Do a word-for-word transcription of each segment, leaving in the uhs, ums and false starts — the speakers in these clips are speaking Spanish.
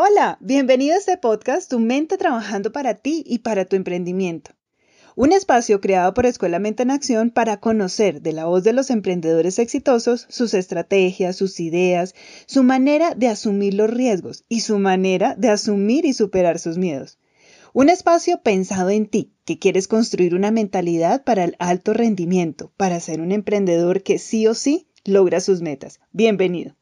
Hola, bienvenido a este podcast, Tu mente trabajando para ti y para tu emprendimiento. Un espacio creado por Escuela Mente en Acción para conocer de la voz de los emprendedores exitosos sus estrategias, sus ideas, su manera de asumir los riesgos y su manera de asumir y superar sus miedos. Un espacio pensado en ti, que quieres construir una mentalidad para el alto rendimiento, para ser un emprendedor que sí o sí logra sus metas. Bienvenido.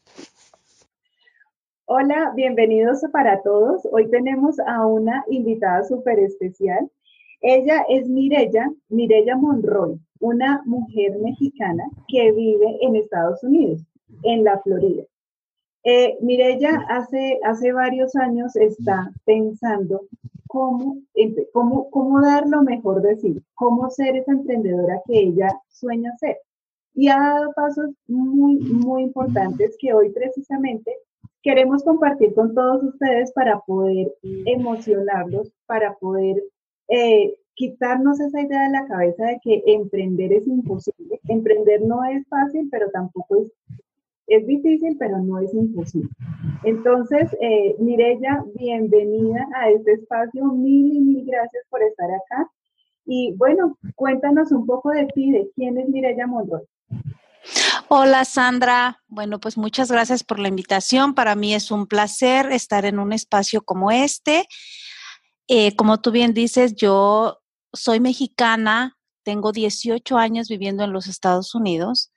Hola, bienvenidos para todos. Hoy tenemos a una invitada súper especial. Ella es Mireya, Mireya Monroy, una mujer mexicana que vive en Estados Unidos, en la Florida. Eh, Mireya hace, hace varios años está pensando cómo, cómo, cómo dar lo mejor de sí, cómo ser esa emprendedora que ella sueña ser. Y ha dado pasos muy, muy importantes que hoy precisamente queremos compartir con todos ustedes para poder emocionarlos, para poder eh, quitarnos esa idea de la cabeza de que emprender es imposible. Emprender no es fácil, pero tampoco es, es difícil, pero no es imposible. Entonces, eh, Mireya, bienvenida a este espacio. Mil y mil gracias por estar acá. Y bueno, cuéntanos un poco de ti, de quién es Mireya Monroy. Hola Sandra, bueno pues muchas gracias por la invitación. Para mí es un placer estar en un espacio como este. Eh, como tú bien dices, yo soy mexicana, tengo dieciocho años viviendo en los Estados Unidos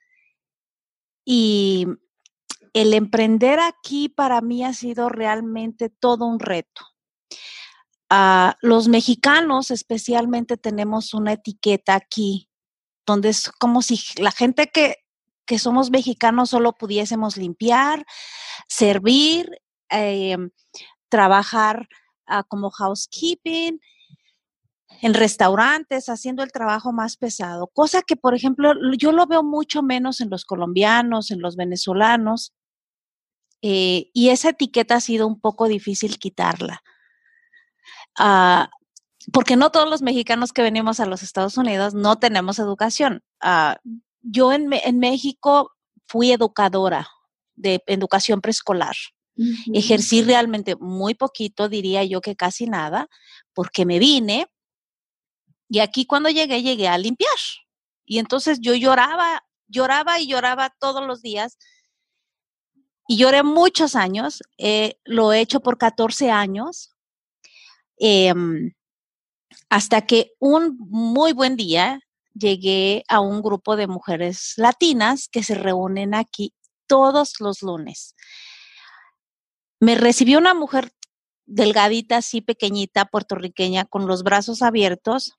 y el emprender aquí para mí ha sido realmente todo un reto. Uh, los mexicanos especialmente tenemos una etiqueta aquí donde es como si la gente que que somos mexicanos solo pudiésemos limpiar, servir, eh, trabajar uh, como housekeeping, en restaurantes, haciendo el trabajo más pesado. Cosa que, por ejemplo, yo lo veo mucho menos en los colombianos, en los venezolanos, eh, y esa etiqueta ha sido un poco difícil quitarla. Uh, porque no todos los mexicanos que venimos a los Estados Unidos no tenemos educación. Uh, yo en, en México fui educadora de educación preescolar. Uh-huh. Ejercí realmente muy poquito, diría yo que casi nada, porque me vine y aquí cuando llegué, llegué a limpiar. Y entonces yo lloraba, lloraba y lloraba todos los días. Y lloré muchos años, eh, lo he hecho por catorce años, eh, hasta que un muy buen día llegué a un grupo de mujeres latinas que se reúnen aquí todos los lunes. Me recibió una mujer delgadita, así pequeñita, puertorriqueña, con los brazos abiertos.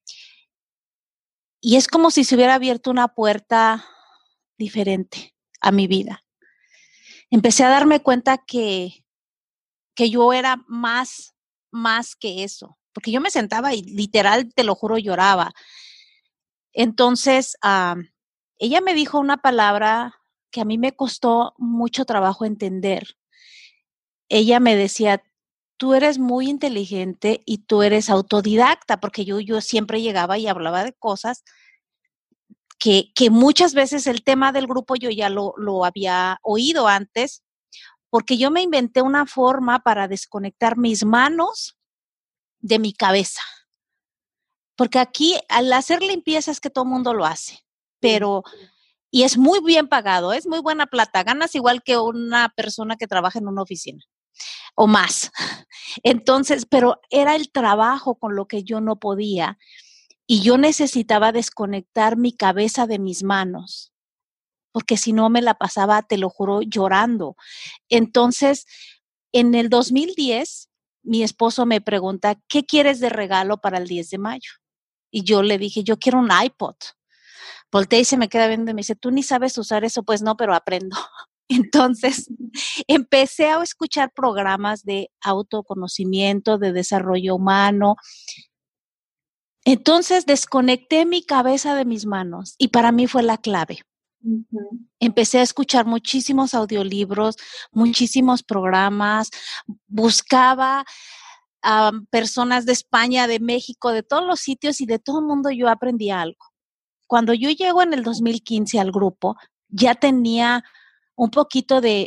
Y es como si se hubiera abierto una puerta diferente a mi vida. Empecé a darme cuenta que, que yo era más, más que eso. Porque yo me sentaba y literal, te lo juro, lloraba. Entonces, uh, ella me dijo una palabra que a mí me costó mucho trabajo entender. Ella me decía, tú eres muy inteligente y tú eres autodidacta, porque yo, yo siempre llegaba y hablaba de cosas que, que muchas veces el tema del grupo yo ya lo, lo había oído antes, porque yo me inventé una forma para desconectar mis manos de mi cabeza. Porque aquí al hacer limpieza es que todo el mundo lo hace, pero, y es muy bien pagado, es muy buena plata, ganas igual que una persona que trabaja en una oficina o más. Entonces, pero era el trabajo con lo que yo no podía y yo necesitaba desconectar mi cabeza de mis manos, porque si no me la pasaba, te lo juro, llorando. Entonces, en el dos mil diez, mi esposo me pregunta, ¿qué quieres de regalo para el diez de mayo? Y yo le dije, yo quiero un iPod. Volteé y se me queda viendo y me dice, ¿tú ni sabes usar eso? Pues no, pero aprendo. Entonces, empecé a escuchar programas de autoconocimiento, de desarrollo humano. Entonces, desconecté mi cabeza de mis manos y para mí fue la clave. Uh-huh. Empecé a escuchar muchísimos audiolibros, muchísimos programas, buscaba Um, personas de España, de México, de todos los sitios y de todo el mundo yo aprendí algo. Cuando yo llego en el dos mil quince al grupo, ya tenía un poquito de,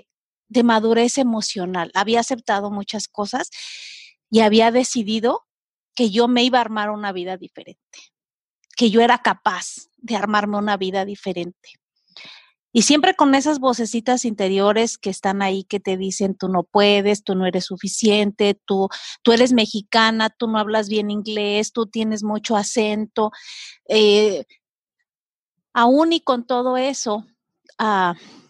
de madurez emocional. Había aceptado muchas cosas y había decidido que yo me iba a armar una vida diferente, que yo era capaz de armarme una vida diferente. Y siempre con esas vocecitas interiores que están ahí, que te dicen, tú no puedes, tú no eres suficiente, tú, tú eres mexicana, tú no hablas bien inglés, tú tienes mucho acento. Eh, aún y con todo eso, uh,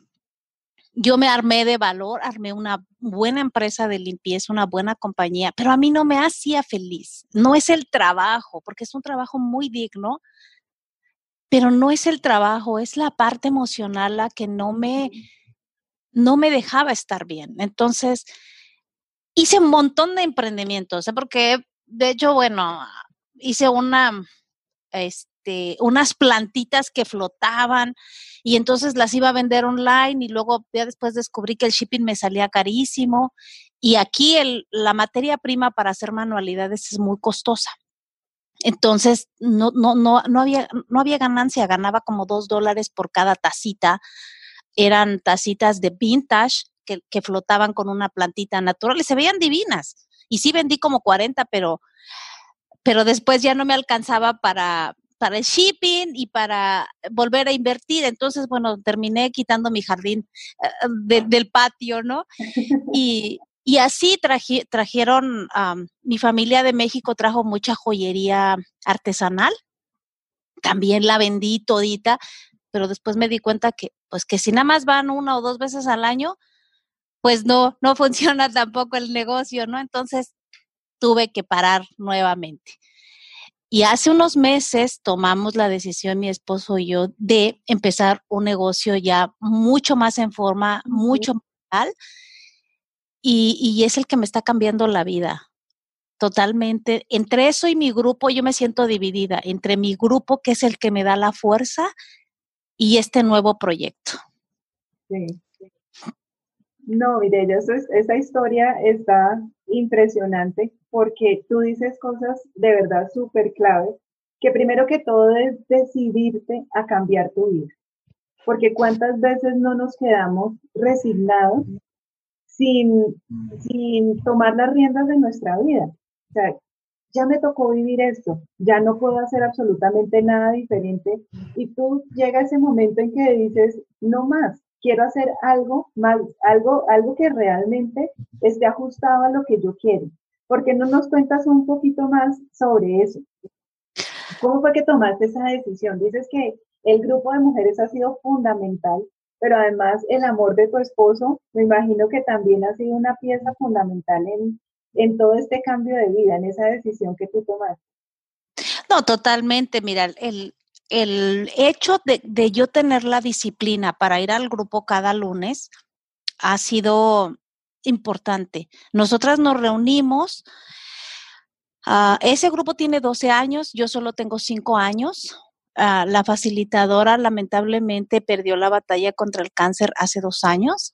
yo me armé de valor, armé una buena empresa de limpieza, una buena compañía, pero a mí no me hacía feliz. No es el trabajo, porque es un trabajo muy digno, pero no es el trabajo, es la parte emocional la que no me, no me dejaba estar bien. Entonces, hice un montón de emprendimientos, ¿eh? Porque de hecho, bueno, hice una, este, unas plantitas que flotaban y entonces las iba a vender online y luego ya después descubrí que el shipping me salía carísimo y aquí el, la materia prima para hacer manualidades es muy costosa. Entonces, no, no, no, no, había, no había ganancia, ganaba como dos dólares por cada tacita. Eran tacitas de vintage que, que flotaban con una plantita natural y se veían divinas. Y sí vendí como cuarenta, pero, pero después ya no me alcanzaba para, para el shipping y para volver a invertir. Entonces, bueno, terminé quitando mi jardín uh, de, del patio, ¿no? Y... Y así traje, trajeron, um, mi familia de México trajo mucha joyería artesanal, también la vendí todita, pero después me di cuenta que, pues que si nada más van una o dos veces al año, pues no, no funciona tampoco el negocio, ¿no? Entonces tuve que parar nuevamente. Y hace unos meses tomamos la decisión, mi esposo y yo, de empezar un negocio ya mucho más en forma, uh-huh. mucho más real. Y, y es el que me está cambiando la vida, totalmente. Entre eso y mi grupo, yo me siento dividida, entre mi grupo, que es el que me da la fuerza, y este nuevo proyecto. Sí. No, Mireya, eso es, esa historia está impresionante porque tú dices cosas de verdad súper claves, que primero que todo es decidirte a cambiar tu vida. Porque cuántas veces no nos quedamos resignados sin, sin tomar las riendas de nuestra vida. O sea, ya me tocó vivir esto, ya no puedo hacer absolutamente nada diferente. Y tú llega ese momento en que dices, no más, quiero hacer algo más, algo, algo que realmente esté ajustado a lo que yo quiero. ¿Por qué no nos cuentas un poquito más sobre eso? ¿Cómo fue que tomaste esa decisión? Dices que el grupo de mujeres ha sido fundamental, pero además el amor de tu esposo, me imagino que también ha sido una pieza fundamental en, en todo este cambio de vida, en esa decisión que tú tomaste. No, totalmente. Mira, el, el hecho de, de yo tener la disciplina para ir al grupo cada lunes ha sido importante. Nosotras nos reunimos, uh, ese grupo tiene doce años, yo solo tengo cinco años. Uh, la facilitadora lamentablemente perdió la batalla contra el cáncer hace dos años.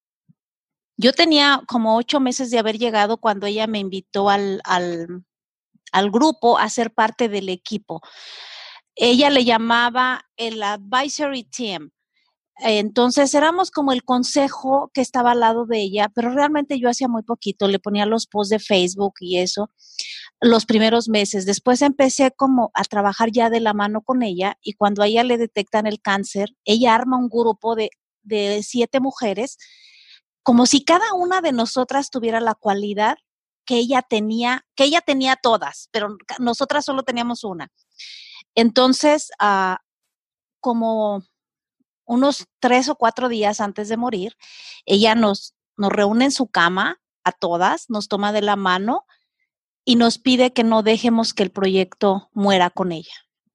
Yo tenía como ocho meses de haber llegado cuando ella me invitó al, al, al grupo a ser parte del equipo. Ella le llamaba el advisory team. Entonces éramos como el consejo que estaba al lado de ella, pero realmente yo hacía muy poquito, le ponía los posts de Facebook y eso los primeros meses. Después empecé como a trabajar ya de la mano con ella y cuando a ella le detectan el cáncer, ella arma un grupo de, de siete mujeres, como si cada una de nosotras tuviera la cualidad que ella tenía, que ella tenía todas, pero nosotras solo teníamos una. Entonces, uh, como unos tres o cuatro días antes de morir, ella nos, nos reúne en su cama a todas, nos toma de la mano y nos pide que no dejemos que el proyecto muera con ella.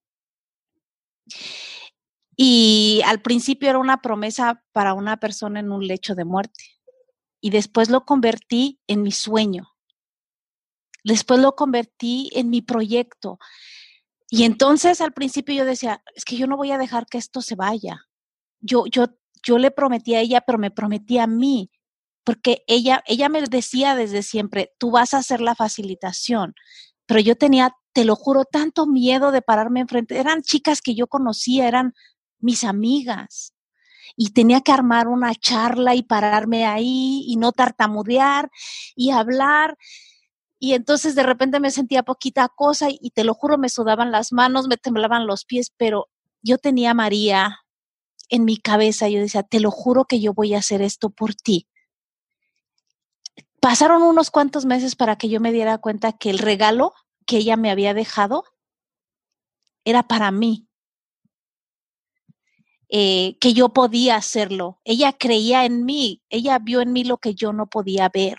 Y al principio era una promesa para una persona en un lecho de muerte. Y después lo convertí en mi sueño. Después lo convertí en mi proyecto. Y entonces al principio yo decía, es que yo no voy a dejar que esto se vaya. Yo, yo, yo le prometí a ella, pero me prometí a mí, porque ella, ella me decía desde siempre, tú vas a hacer la facilitación, pero yo tenía, te lo juro, tanto miedo de pararme enfrente. Eran chicas que yo conocía, eran mis amigas. y tenía que armar una charla y pararme ahí y no tartamudear y hablar. Y entonces de repente me sentía poquita cosa y, y te lo juro, me sudaban las manos, me temblaban los pies, pero yo tenía a María en mi cabeza. Yo decía, te lo juro que yo voy a hacer esto por ti. Pasaron unos cuantos meses para que yo me diera cuenta que el regalo que ella me había dejado era para mí, eh, que yo podía hacerlo. Ella creía en mí, ella vio en mí lo que yo no podía ver.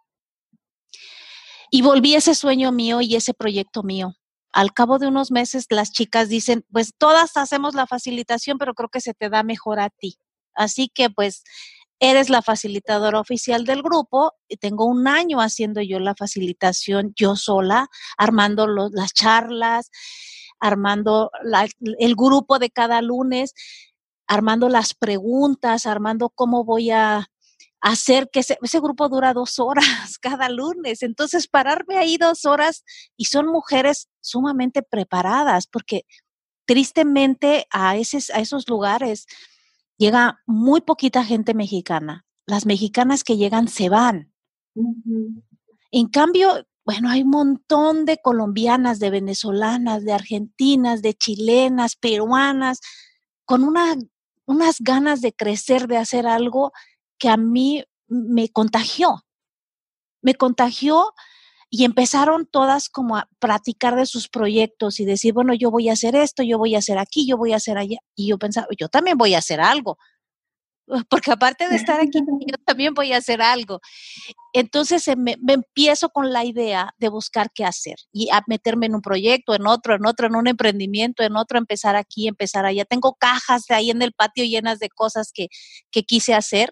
Y volví ese sueño mío y ese proyecto mío. Al cabo de unos meses, las chicas dicen, pues todas hacemos la facilitación, pero creo que se te da mejor a ti. Así que pues eres la facilitadora oficial del grupo. Y tengo un año haciendo yo la facilitación yo sola, armando los, las charlas, armando la, el grupo de cada lunes, armando las preguntas, armando cómo voy a hacer que ese, ese grupo dura dos horas cada lunes. Entonces, pararme ahí dos horas y son mujeres sumamente preparadas, porque tristemente a, ese, a esos lugares llega muy poquita gente mexicana. Las mexicanas que llegan se van. Uh-huh. En cambio, bueno, hay un montón de colombianas, de venezolanas, de argentinas, de chilenas, peruanas, con una, unas ganas de crecer, de hacer algo que a mí me contagió, me contagió y empezaron todas como a platicar de sus proyectos y decir, bueno, yo voy a hacer esto, yo voy a hacer aquí, yo voy a hacer allá. Y yo pensaba, yo también voy a hacer algo, porque aparte de estar aquí, yo también voy a hacer algo. Entonces me, me empiezo con la idea de buscar qué hacer y a meterme en un proyecto, en otro, en otro, en un emprendimiento, en otro, empezar aquí, empezar allá. Tengo cajas de ahí en el patio llenas de cosas que, que quise hacer.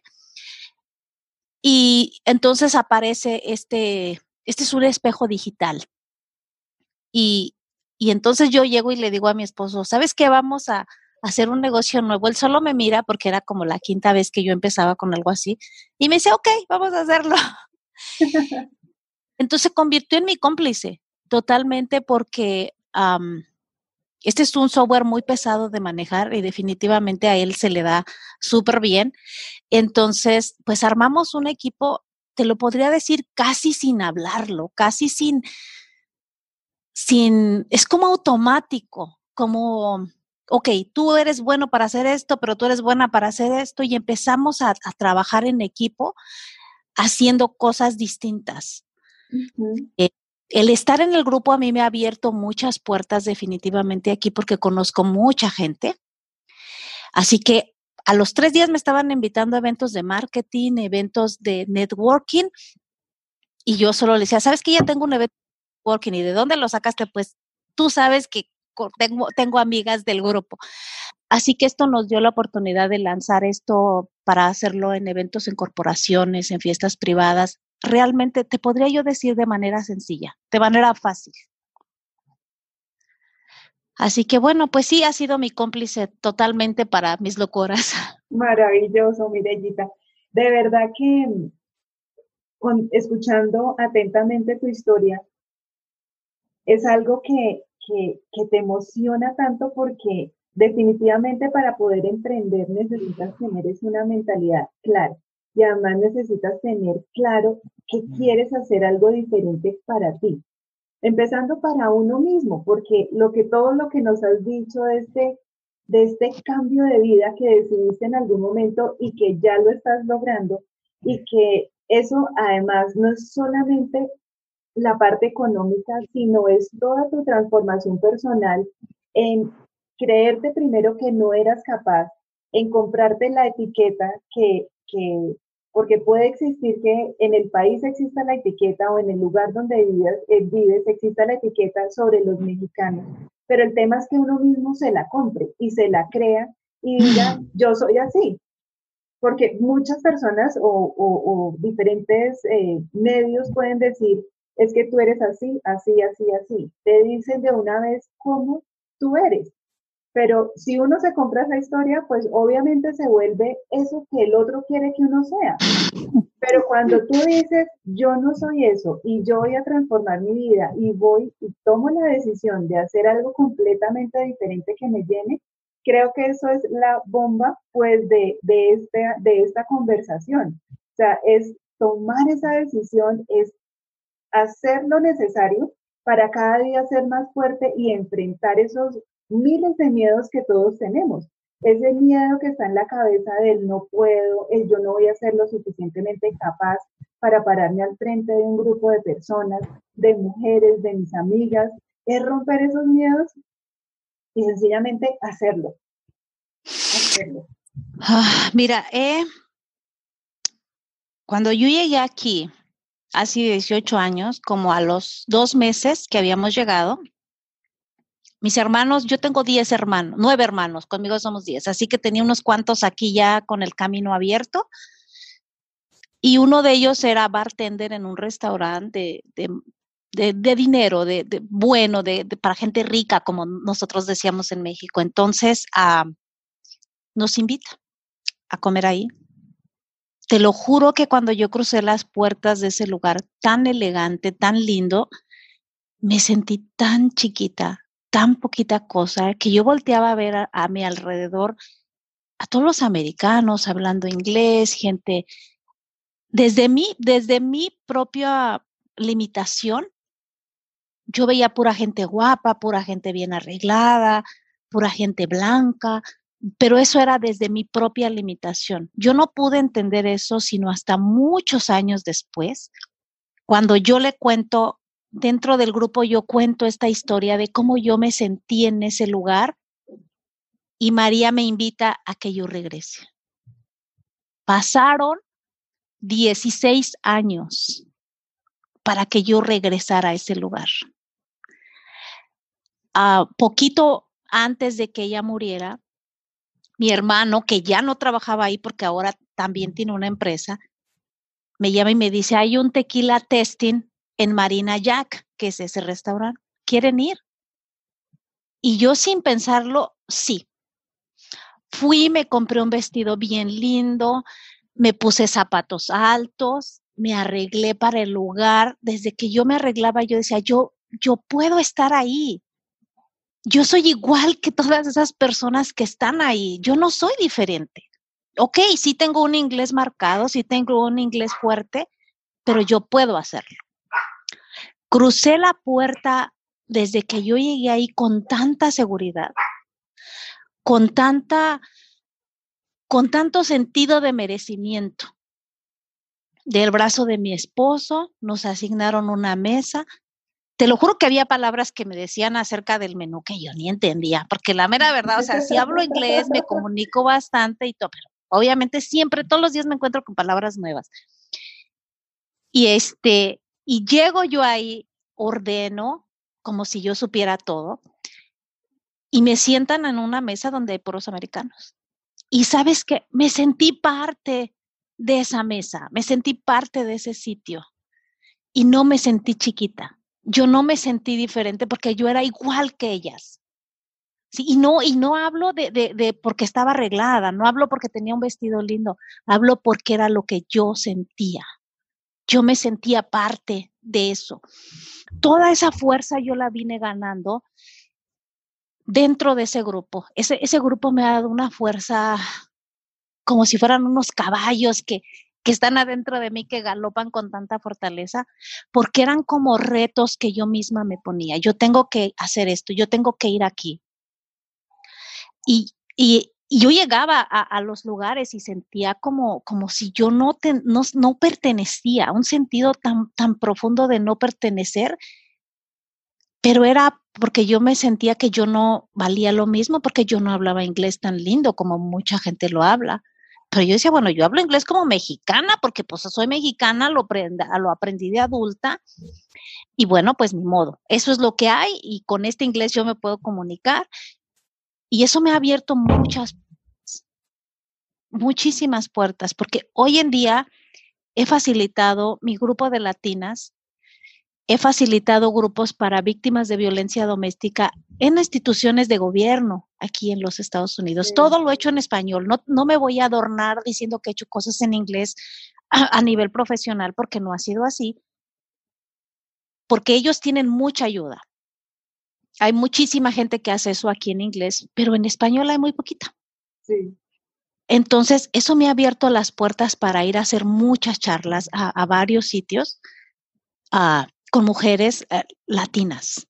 Y entonces aparece este, este es un espejo digital. Y, y entonces yo llego y le digo a mi esposo, ¿sabes qué? Vamos a hacer un negocio nuevo. Él solo me mira porque era como la quinta vez que yo empezaba con algo así. Y me dice, ok, vamos a hacerlo. Entonces se convirtió en mi cómplice totalmente porque um, este es un software muy pesado de manejar y definitivamente a él se le da súper bien. Entonces, pues armamos un equipo, te lo podría decir casi sin hablarlo, casi sin, sin, es como automático, como, ok, tú eres bueno para hacer esto, pero tú eres buena para hacer esto y empezamos a, a trabajar en equipo haciendo cosas distintas. Uh-huh. Eh, el estar en el grupo a mí me ha abierto muchas puertas definitivamente aquí porque conozco mucha gente. Así que a los tres días me estaban invitando a eventos de marketing, eventos de networking, y yo solo le decía, ¿sabes que ya tengo un evento de networking? ¿Y de dónde lo sacaste? Pues tú sabes que tengo, tengo amigas del grupo. Así que esto nos dio la oportunidad de lanzar esto para hacerlo en eventos, en corporaciones, en fiestas privadas. Realmente te podría yo decir de manera sencilla, de manera fácil. Así que bueno, pues sí, ha sido mi cómplice totalmente para mis locuras. Maravilloso, Mirellita. De verdad que con, escuchando atentamente tu historia, es algo que, que, que te emociona tanto porque definitivamente para poder emprender necesitas tener es una mentalidad clara y además necesitas tener claro que quieres hacer algo diferente para ti. Empezando para uno mismo, porque lo que todo lo que nos has dicho de este, de este cambio de vida que decidiste en algún momento y que ya lo estás logrando, y que eso además no es solamente la parte económica, sino es toda tu transformación personal en creerte primero que no eras capaz, en comprarte la etiqueta que, que porque puede existir que en el país exista la etiqueta o en el lugar donde vives, eh, vives exista la etiqueta sobre los mexicanos, pero el tema es que uno mismo se la compre y se la crea y diga, yo soy así, porque muchas personas o, o, o diferentes eh, medios pueden decir, es que tú eres así, así, así, así, te dicen de una vez cómo tú eres. Pero si uno se compra esa historia, pues obviamente se vuelve eso que el otro quiere que uno sea. Pero cuando tú dices, yo no soy eso y yo voy a transformar mi vida y voy y tomo la decisión de hacer algo completamente diferente que me llene, creo que eso es la bomba, pues, de, de, este, de esta conversación. O sea, es tomar esa decisión, es hacer lo necesario para cada día ser más fuerte y enfrentar esos miles de miedos que todos tenemos. Ese miedo que está en la cabeza del no puedo, el yo no voy a ser lo suficientemente capaz para pararme al frente de un grupo de personas, de mujeres, de mis amigas, es romper esos miedos y sencillamente hacerlo. hacerlo. Ah, mira, eh, cuando yo llegué aquí, hace dieciocho años, como a los dos meses que habíamos llegado, mis hermanos, yo tengo diez hermanos, nueve hermanos, conmigo somos diez, así que tenía unos cuantos aquí ya con el camino abierto. Y uno de ellos era bartender en un restaurante de, de, de, de dinero, de, de bueno, de, de, para gente rica, como nosotros decíamos en México. Entonces, uh, nos invita a comer ahí. Te lo juro que cuando yo crucé las puertas de ese lugar tan elegante, tan lindo, me sentí tan chiquita, tan poquita cosa, que yo volteaba a ver a, a mi alrededor a todos los americanos hablando inglés, gente, desde mi, desde mi propia limitación, yo veía pura gente guapa, pura gente bien arreglada, pura gente blanca, pero eso era desde mi propia limitación. Yo no pude entender eso sino hasta muchos años después, cuando yo le cuento, dentro del grupo yo cuento esta historia de cómo yo me sentí en ese lugar y María me invita a que yo regrese. Pasaron dieciséis años para que yo regresara a ese lugar. Uh, poquito antes de que ella muriera, mi hermano, que ya no trabajaba ahí porque ahora también tiene una empresa, me llama y me dice, hay un tequila testing en Marina Jack, que es ese restaurante. ¿Quieren ir? Y yo sin pensarlo, sí. Fui, me compré un vestido bien lindo, me puse zapatos altos, me arreglé para el lugar. Desde que yo me arreglaba, yo decía, yo, yo puedo estar ahí. Yo soy igual que todas esas personas que están ahí. Yo no soy diferente. Ok, sí tengo un inglés marcado, sí tengo un inglés fuerte, pero yo puedo hacerlo. Crucé la puerta desde que yo llegué ahí con tanta seguridad, con tanta, con tanto sentido de merecimiento. Del brazo de mi esposo, nos asignaron una mesa. Te lo juro que había palabras que me decían acerca del menú que yo ni entendía, porque la mera verdad, o sea, si hablo inglés, me comunico bastante y todo, pero obviamente siempre, todos los días me encuentro con palabras nuevas. Y este, y llego yo ahí, ordeno, como si yo supiera todo, y me sientan en una mesa donde hay puros americanos. Y ¿sabes qué? Me sentí parte de esa mesa, me sentí parte de ese sitio, y no me sentí chiquita. Yo no me sentí diferente porque yo era igual que ellas. Sí, y no, y no hablo de, de, de porque estaba arreglada, no hablo porque tenía un vestido lindo, hablo porque era lo que yo sentía. Yo me sentía parte de eso. Toda esa fuerza yo la vine ganando dentro de ese grupo. Ese, ese grupo me ha dado una fuerza como si fueran unos caballos que, que están adentro de mí, que galopan con tanta fortaleza, porque eran como retos que yo misma me ponía. Yo tengo que hacer esto, yo tengo que ir aquí. Y, y, y yo llegaba a, a los lugares y sentía como, como si yo no, te, no, no pertenecía, un sentido tan, tan profundo de no pertenecer, pero era porque yo me sentía que yo no valía lo mismo, porque yo no hablaba inglés tan lindo como mucha gente lo habla. Pero yo decía, bueno, yo hablo inglés como mexicana, porque pues soy mexicana, lo, prenda, lo aprendí de adulta, y bueno, pues ni modo, eso es lo que hay, y con este inglés yo me puedo comunicar, y eso me ha abierto muchas, muchísimas puertas, porque hoy en día he facilitado mi grupo de latinas, he facilitado grupos para víctimas de violencia doméstica en instituciones de gobierno aquí en los Estados Unidos. Sí. Todo lo he hecho en español. No, no me voy a adornar diciendo que he hecho cosas en inglés a, a nivel profesional, porque no ha sido así. Porque ellos tienen mucha ayuda. Hay muchísima gente que hace eso aquí en inglés, pero en español hay muy poquita. Sí. Entonces, eso me ha abierto las puertas para ir a hacer muchas charlas a, a varios sitios uh, con mujeres uh, latinas.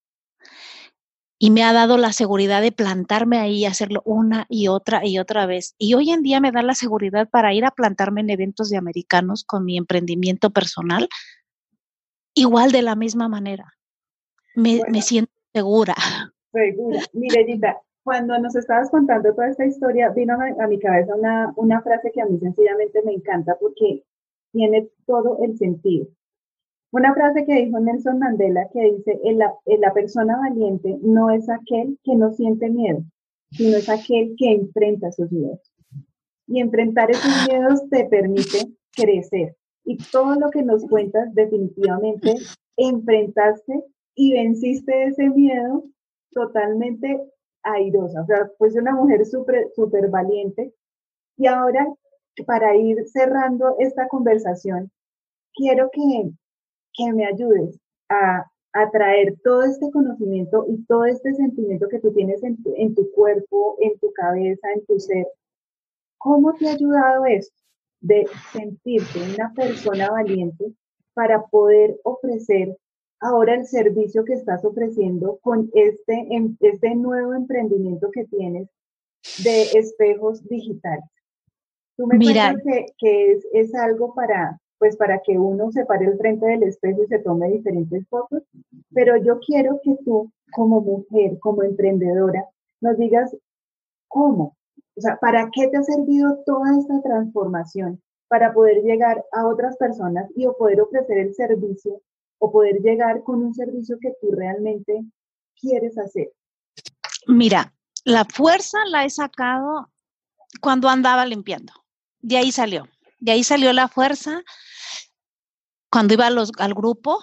Y me ha dado la seguridad de plantarme ahí y hacerlo una y otra y otra vez. Y hoy en día me da la seguridad para ir a plantarme en eventos de americanos con mi emprendimiento personal, igual de la misma manera. Me, Bueno, me siento segura. Segura. Mirellita, cuando nos estabas contando toda esta historia, vino a, a mi cabeza una, una frase que a mí sencillamente me encanta porque tiene todo el sentido. Una frase que dijo Nelson Mandela que dice, "El- la, el- la persona valiente no es aquel que no siente miedo, sino es aquel que enfrenta sus miedos. Y enfrentar esos miedos te permite crecer. Y todo lo que nos cuentas, definitivamente enfrentaste y venciste ese miedo totalmente airosa. O sea, fuiste una mujer súper súper valiente. Y ahora, para ir cerrando esta conversación, quiero que, que me ayudes a, a traer todo este conocimiento y todo este sentimiento que tú tienes en tu, en tu cuerpo, en tu cabeza, en tu ser. ¿Cómo te ha ayudado esto de sentirte una persona valiente para poder ofrecer ahora el servicio que estás ofreciendo con este, este nuevo emprendimiento que tienes de espejos digitales? Tú me Mira, cuentas que, que es, es algo para, pues para que uno se pare al frente del espejo y se tome diferentes fotos, pero yo quiero que tú, como mujer, como emprendedora, nos digas cómo, o sea, ¿para qué te ha servido toda esta transformación? Para poder llegar a otras personas y o poder ofrecer el servicio o poder llegar con un servicio que tú realmente quieres hacer. mira, la fuerza la he sacado cuando andaba limpiando. De ahí salió. De ahí salió la fuerza cuando iba a los, al grupo,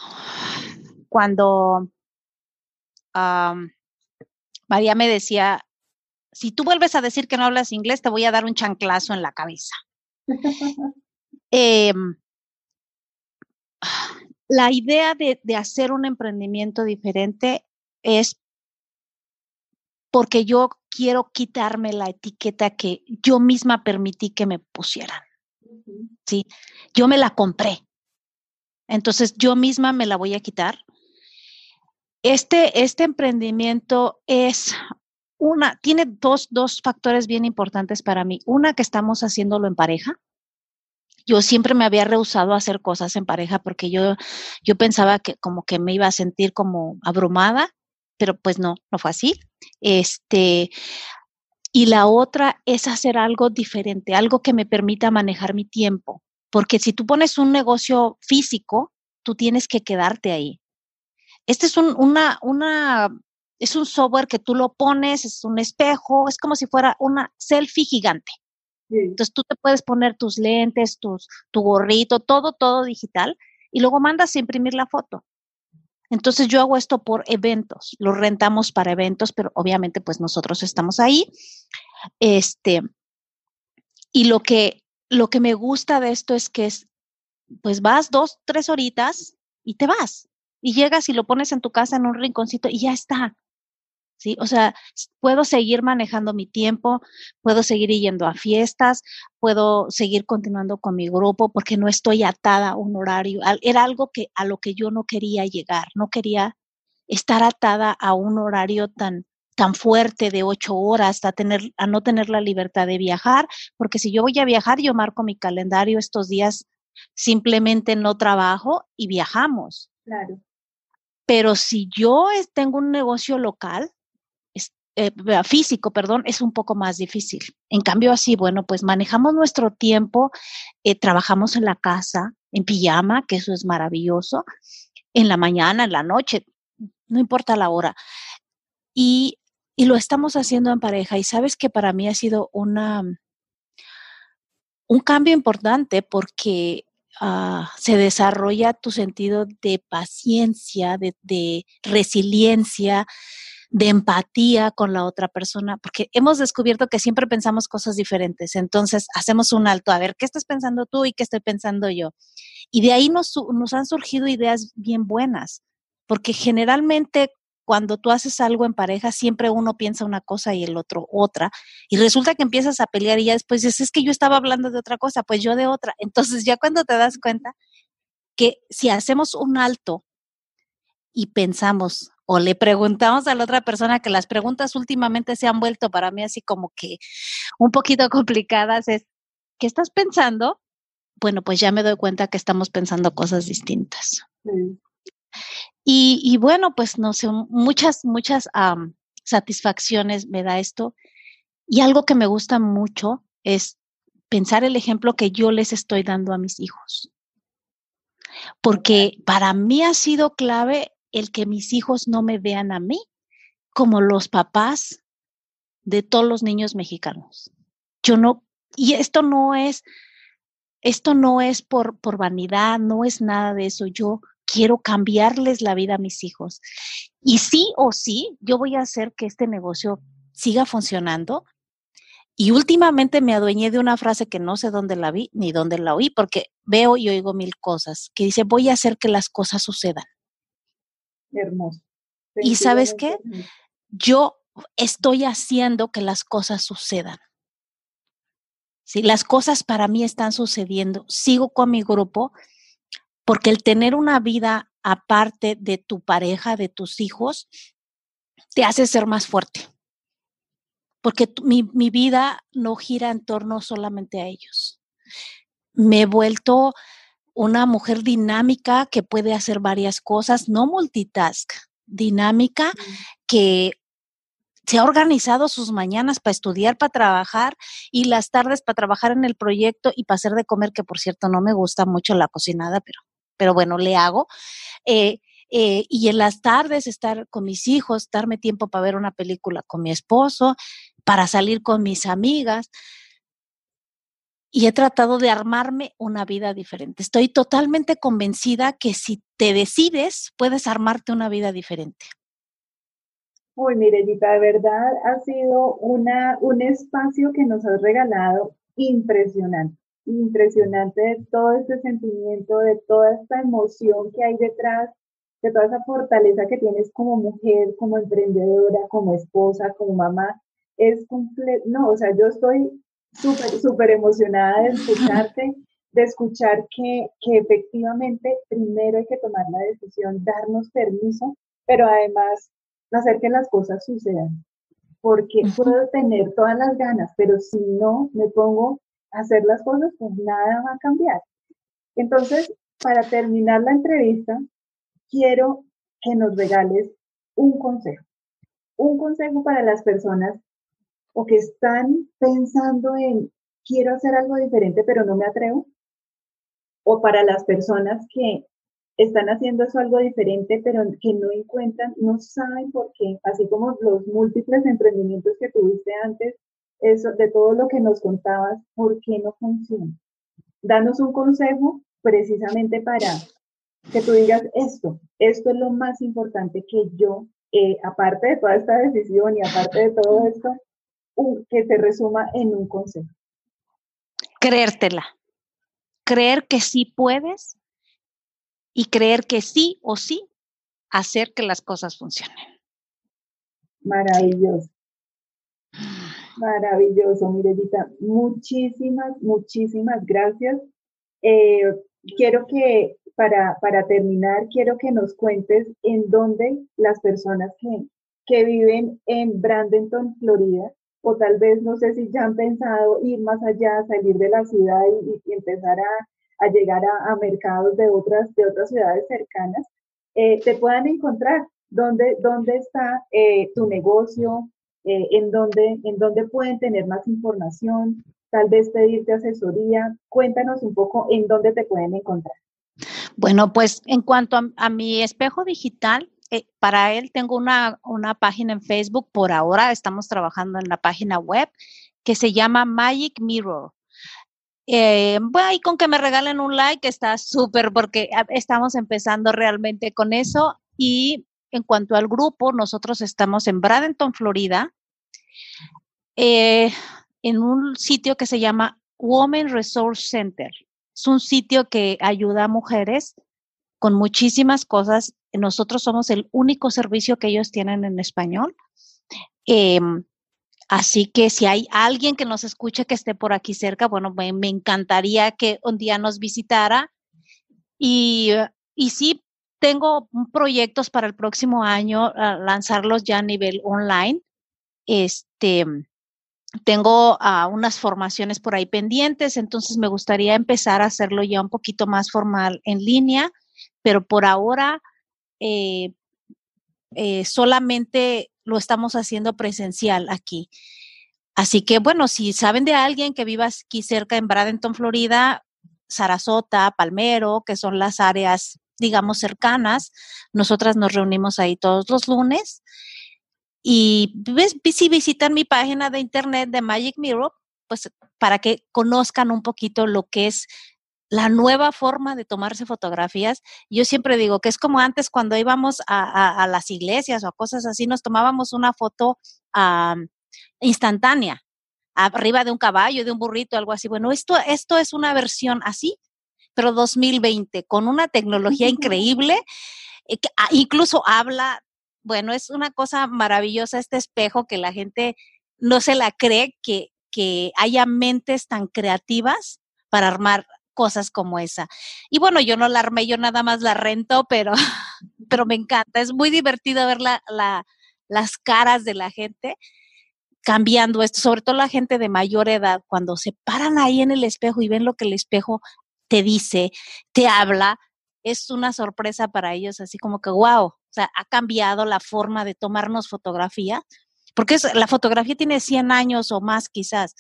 cuando um, María me decía, si tú vuelves a decir que no hablas inglés, te voy a dar un chanclazo en la cabeza. eh, la idea de, de hacer un emprendimiento diferente es porque yo quiero quitarme la etiqueta que yo misma permití que me pusieran. Uh-huh. ¿Sí? Yo me la compré. Entonces yo misma me la voy a quitar. Este, este emprendimiento es una, tiene dos, dos factores bien importantes para mí. Una, que estamos haciéndolo en pareja. Yo siempre me había rehusado a hacer cosas en pareja porque yo, yo pensaba que como que me iba a sentir como abrumada, pero pues no, no fue así. Este, y la otra es hacer algo diferente, algo que me permita manejar mi tiempo. Porque si tú pones un negocio físico, tú tienes que quedarte ahí. Este es un, una, una, es un software que tú lo pones, es un espejo, es como si fuera una selfie gigante. Sí. Entonces tú te puedes poner tus lentes, tus, tu gorrito, todo, todo digital, y luego mandas a imprimir la foto. Entonces yo hago esto por eventos, lo rentamos para eventos, pero obviamente pues nosotros estamos ahí. Este, y lo que, lo que me gusta de esto es que es, pues vas dos, tres horitas y te vas. Y llegas y lo pones en tu casa en un rinconcito y ya está. ¿Sí? O sea, puedo seguir manejando mi tiempo, puedo seguir yendo a fiestas, puedo seguir continuando con mi grupo porque no estoy atada a un horario. Era algo que, a lo que yo no quería llegar, no quería estar atada a un horario tan, tan fuerte de ocho horas, a, tener, a no tener la libertad de viajar, porque si yo voy a viajar, yo marco mi calendario estos días, simplemente no trabajo y viajamos. Claro. Pero si yo tengo un negocio local, Eh, físico, perdón, es un poco más difícil. En cambio, así, bueno, pues manejamos nuestro tiempo, eh, trabajamos en la casa, en pijama, que eso es maravilloso, en la mañana, en la noche, no importa la hora. Y, y lo estamos haciendo en pareja. Y sabes que para mí ha sido una, un cambio importante porque uh, se desarrolla tu sentido de paciencia, de, de resiliencia, de empatía con la otra persona, porque hemos descubierto que siempre pensamos cosas diferentes. Entonces hacemos un alto, a ver, ¿qué estás pensando tú y qué estoy pensando yo? Y de ahí nos, nos han surgido ideas bien buenas, porque generalmente cuando tú haces algo en pareja, siempre uno piensa una cosa y el otro otra, y resulta que empiezas a pelear y ya después dices, es que yo estaba hablando de otra cosa, pues yo de otra. Entonces ya cuando te das cuenta que si hacemos un alto y pensamos o le preguntamos a la otra persona, que las preguntas últimamente se han vuelto para mí así como que un poquito complicadas, es, ¿qué estás pensando? Bueno, pues ya me doy cuenta que estamos pensando cosas distintas. Sí. Y, y bueno, pues no sé, muchas, muchas um, satisfacciones me da esto. Y algo que me gusta mucho es pensar el ejemplo que yo les estoy dando a mis hijos. Porque para mí ha sido clave el que mis hijos no me vean a mí como los papás de todos los niños mexicanos. Yo no, y esto no es, esto no es por, por vanidad, no es nada de eso. Yo quiero cambiarles la vida a mis hijos. Y sí o sí, yo voy a hacer que este negocio siga funcionando. Y últimamente me adueñé de una frase que no sé dónde la vi ni dónde la oí, porque veo y oigo mil cosas, que dice, voy a hacer que las cosas sucedan. Hermoso. ¿Y sabes qué? Hermoso. Yo estoy haciendo que las cosas sucedan. Sí, las cosas para mí están sucediendo. Sigo con mi grupo porque el tener una vida aparte de tu pareja, de tus hijos, te hace ser más fuerte. Porque tu, mi, mi vida no gira en torno solamente a ellos. Me he vuelto una mujer dinámica que puede hacer varias cosas, no multitask, dinámica, mm. que se ha organizado sus mañanas para estudiar, para trabajar, y las tardes para trabajar en el proyecto y para hacer de comer, que por cierto no me gusta mucho la cocinada, pero, pero bueno, le hago. Eh, eh, y en las tardes estar con mis hijos, darme tiempo para ver una película con mi esposo, para salir con mis amigas. Y he tratado de armarme una vida diferente. Estoy totalmente convencida que si te decides, puedes armarte una vida diferente. Uy, Mirellita, de verdad ha sido una, un espacio que nos has regalado impresionante, impresionante de todo este sentimiento, de toda esta emoción que hay detrás, de toda esa fortaleza que tienes como mujer, como emprendedora, como esposa, como mamá. Es completo, no, o sea, yo estoy súper, súper emocionada de escucharte, de escuchar que, que efectivamente primero hay que tomar la decisión, darnos permiso, pero además hacer que las cosas sucedan, porque uh-huh. puedo tener todas las ganas, pero si no me pongo a hacer las cosas, pues nada va a cambiar. Entonces, para terminar la entrevista, quiero que nos regales un consejo, un consejo para las personas o que están pensando en quiero hacer algo diferente, pero no me atrevo, o para las personas que están haciendo eso algo diferente, pero que no encuentran, no saben por qué, así como los múltiples emprendimientos que tuviste antes, eso, de todo lo que nos contabas, ¿por qué no funciona? Danos un consejo precisamente para que tú digas esto, esto es lo más importante que yo, eh, aparte de toda esta decisión y aparte de todo esto, un, que se resuma en un consejo. Creértela, creer que sí puedes y creer que sí o sí hacer que las cosas funcionen. Maravilloso. Sí. Maravilloso, Mirellita. Muchísimas, muchísimas gracias. Eh, quiero que, para, para terminar, quiero que nos cuentes en dónde las personas que, que viven en Bradenton, Florida, o tal vez, no sé si ya han pensado ir más allá, salir de la ciudad y, y empezar a, a llegar a, a mercados de otras, de otras ciudades cercanas, eh, te puedan encontrar. ¿Dónde, dónde está eh, tu negocio? Eh, en, dónde, ¿En dónde pueden tener más información? Tal vez pedirte asesoría. Cuéntanos un poco en dónde te pueden encontrar. Bueno, pues en cuanto a, a mi espejo digital, eh, para él tengo una, una página en Facebook. Por ahora estamos trabajando en la página web que se llama Magic Mirror. Eh, bueno, y con que me regalen un like está súper, porque estamos empezando realmente con eso. Y en cuanto al grupo, nosotros estamos en Bradenton, Florida, eh, en un sitio que se llama Women Resource Center. Es un sitio que ayuda a mujeres con muchísimas cosas nosotros somos el único servicio que ellos tienen en español. Eh, así que si hay alguien que nos escuche que esté por aquí cerca, bueno, me, me encantaría que un día nos visitara. Y, y sí, tengo proyectos para el próximo año, uh, lanzarlos ya a nivel online. Este, tengo uh, unas formaciones por ahí pendientes, entonces me gustaría empezar a hacerlo ya un poquito más formal en línea, pero por ahora eh, eh, solamente lo estamos haciendo presencial aquí. Así que, bueno, si saben de alguien que viva aquí cerca en Bradenton, Florida, Sarasota, Palmero, que son las áreas, digamos, cercanas, nosotras nos reunimos ahí todos los lunes. Y ves, si visitan mi página de internet de Magic Mirror, pues para que conozcan un poquito lo que es la nueva forma de tomarse fotografías. Yo siempre digo que es como antes cuando íbamos a, a, a las iglesias o a cosas así, nos tomábamos una foto um, instantánea, arriba de un caballo, de un burrito, algo así. Bueno, esto, esto es una versión así, pero dos mil veinte, con una tecnología increíble, eh, que incluso habla, bueno, es una cosa maravillosa este espejo que la gente no se la cree que, que haya mentes tan creativas para armar cosas como esa. Y bueno, yo no la armé, yo nada más la rento, pero, pero me encanta. Es muy divertido ver la, la, las caras de la gente cambiando esto, sobre todo la gente de mayor edad, cuando se paran ahí en el espejo y ven lo que el espejo te dice, te habla, es una sorpresa para ellos, así como que wow, o sea, ha cambiado la forma de tomarnos fotografía, porque es, la fotografía tiene cien años o más quizás,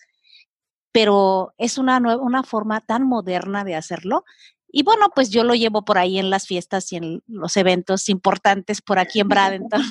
pero es una, nueva, una forma tan moderna de hacerlo. Y bueno, pues yo lo llevo por ahí en las fiestas y en los eventos importantes por aquí en Bradenton.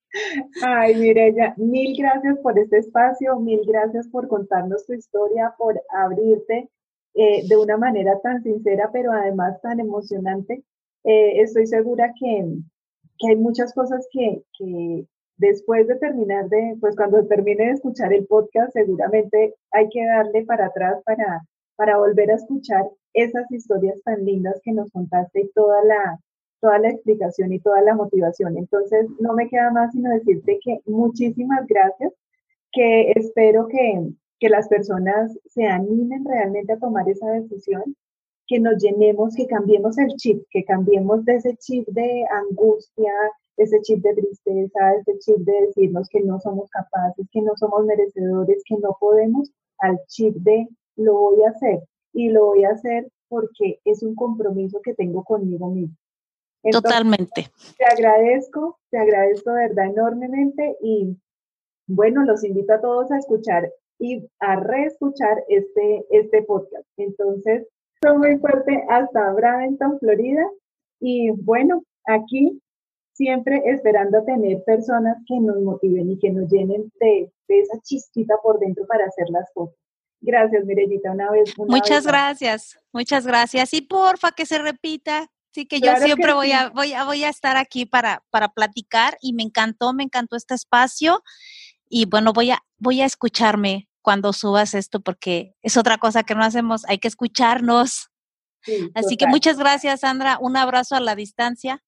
Ay, Mireya, mil gracias por este espacio, mil gracias por contarnos tu historia, por abrirte eh, de una manera tan sincera, pero además tan emocionante. Eh, estoy segura que, que hay muchas cosas que, que después de terminar de, pues cuando termine de escuchar el podcast, seguramente hay que darle para atrás para, para volver a escuchar esas historias tan lindas que nos contaste y toda la toda la explicación y toda la motivación. Entonces, no me queda más sino decirte que muchísimas gracias, que espero que, que las personas se animen realmente a tomar esa decisión, que nos llenemos, que cambiemos el chip, que cambiemos de ese chip de angustia, ese chip de tristeza, ese chip de decirnos que no somos capaces, que no somos merecedores, que no podemos, al chip de lo voy a hacer y lo voy a hacer porque es un compromiso que tengo conmigo mismo. Entonces, totalmente. Te agradezco, te agradezco de verdad enormemente y bueno, los invito a todos a escuchar y a reescuchar este, este podcast. Entonces, soy muy fuerte hasta Bradenton, Florida y bueno, aquí siempre esperando tener personas que nos motiven y que nos llenen de, de esa chispita por dentro para hacer las cosas. Gracias, Mirellita, una vez. Una muchas vez gracias, muchas gracias. Y porfa que se repita. Sí, que claro yo siempre que voy, sí. a, voy, a, voy a estar aquí para, para platicar y me encantó, me encantó este espacio y bueno, voy a, voy a escucharme cuando subas esto porque es otra cosa que no hacemos, hay que escucharnos. Sí, Así total. que muchas gracias, Sandra, un abrazo a la distancia.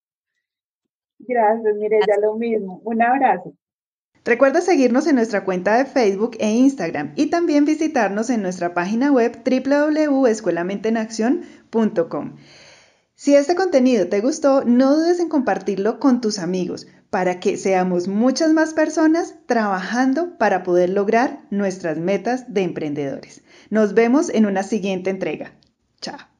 Gracias, Mireya, lo mismo. Un abrazo. Recuerda seguirnos en nuestra cuenta de Facebook e Instagram y también visitarnos en nuestra página web doble u doble u doble u punto escuelamente en acción punto com. Si este contenido te gustó, no dudes en compartirlo con tus amigos para que seamos muchas más personas trabajando para poder lograr nuestras metas de emprendedores. Nos vemos en una siguiente entrega. Chao.